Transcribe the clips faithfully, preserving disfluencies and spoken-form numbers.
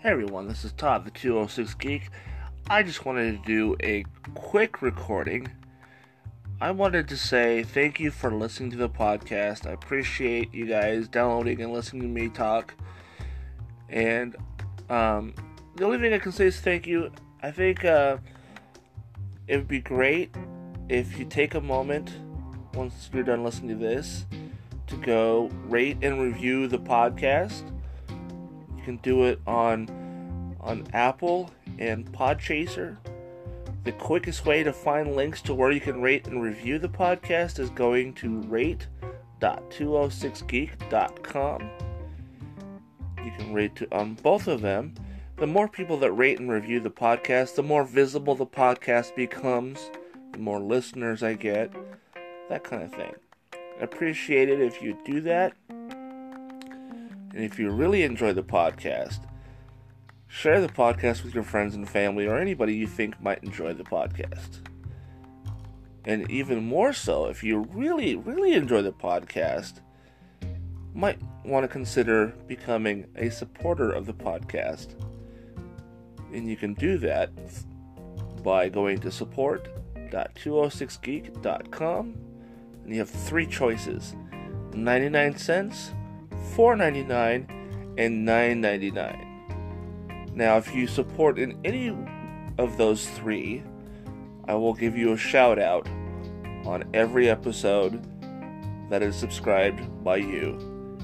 Hey everyone, this is Todd, the two oh six Geek. I just wanted to do a quick recording. I wanted to say thank you for listening to the podcast. I appreciate you guys downloading and listening to me talk. And um, the only thing I can say is thank you. I think uh, it would be great if you take a moment, once you're done listening to this, to go rate and review the podcast. You can do it on on Apple and Podchaser. The quickest way to find links to where you can rate and review the podcast is going to rate dot two oh six geek dot com. You can rate to, on both of them. The more people that rate and review the podcast, the more visible the podcast becomes, the more listeners I get, that kind of thing. I appreciate it if you do that. And if you really enjoy the podcast, share the podcast with your friends and family or anybody you think might enjoy the podcast. And even more so, if you really, really enjoy the podcast, might want to consider becoming a supporter of the podcast. And you can do that by going to support dot two oh six geek dot com. And you have three choices: ninety-nine cents, four ninety-nine, and nine ninety-nine. Now, if you support in any of those three, I will give you a shout out on every episode that is subscribed by you.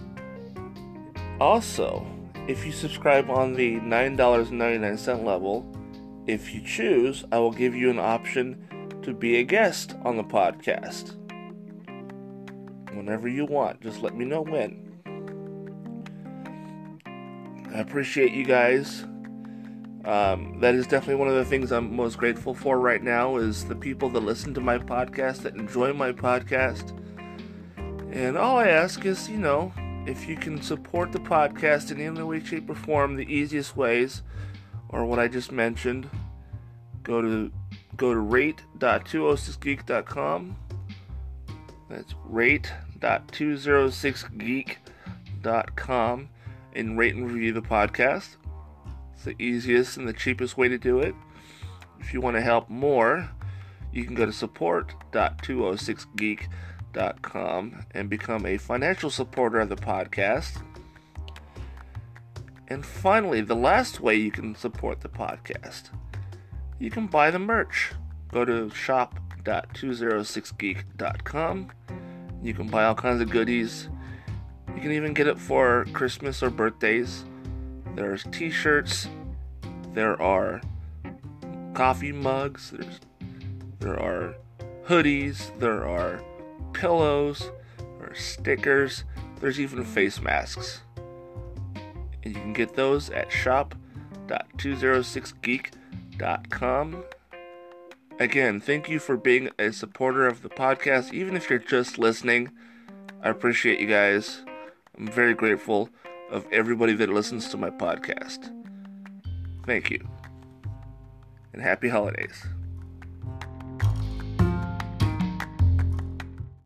Also, if you subscribe on the nine ninety-nine level, if you choose, I will give you an option to be a guest on the podcast. Whenever you want, just let me know when. I appreciate you guys. Um, that is definitely one of the things I'm most grateful for right now is the people that listen to my podcast, that enjoy my podcast. And all I ask is, you know, if you can support the podcast in any way, shape, or form, the easiest ways, or what I just mentioned, go to go to rate dot two oh six geek dot com. That's rate dot two oh six geek dot com. And rate and review the podcast. It's the easiest and the cheapest way to do it. If you want to help more, you can go to support dot two oh six geek dot com and become a financial supporter of the podcast. And finally, the last way you can support the podcast, you can buy the merch. Go to shop dot two oh six geek dot com. You can buy all kinds of goodies. You can even get it for Christmas or birthdays. There's t-shirts. There are coffee mugs. There's, there are hoodies. There are pillows. There are stickers. There's even face masks. And you can get those at shop dot two oh six geek dot com. Again, thank you for being a supporter of the podcast. Even if you're just listening, I appreciate you guys. I'm very grateful of everybody that listens to my podcast. Thank you. And happy holidays.